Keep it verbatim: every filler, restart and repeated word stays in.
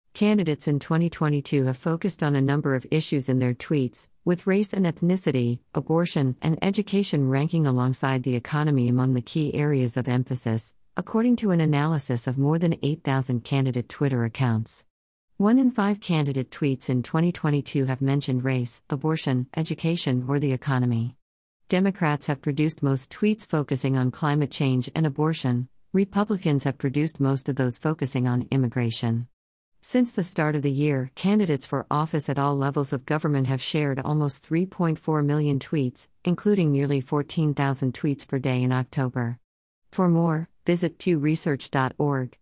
Candidates in twenty twenty-two have focused on a number of issues in their tweets, with race and ethnicity, abortion, and education ranking alongside the economy among the key areas of emphasis, according to an analysis of more than eight thousand candidate Twitter accounts. One in five candidate tweets in twenty twenty-two have mentioned race, abortion, education, or the economy. Democrats have produced most tweets focusing on climate change and abortion. Republicans have produced most of those focusing on immigration. Since the start of the year, candidates for office at all levels of government have shared almost three point four million tweets, including nearly fourteen thousand tweets per day in October. For more, visit pew research dot org.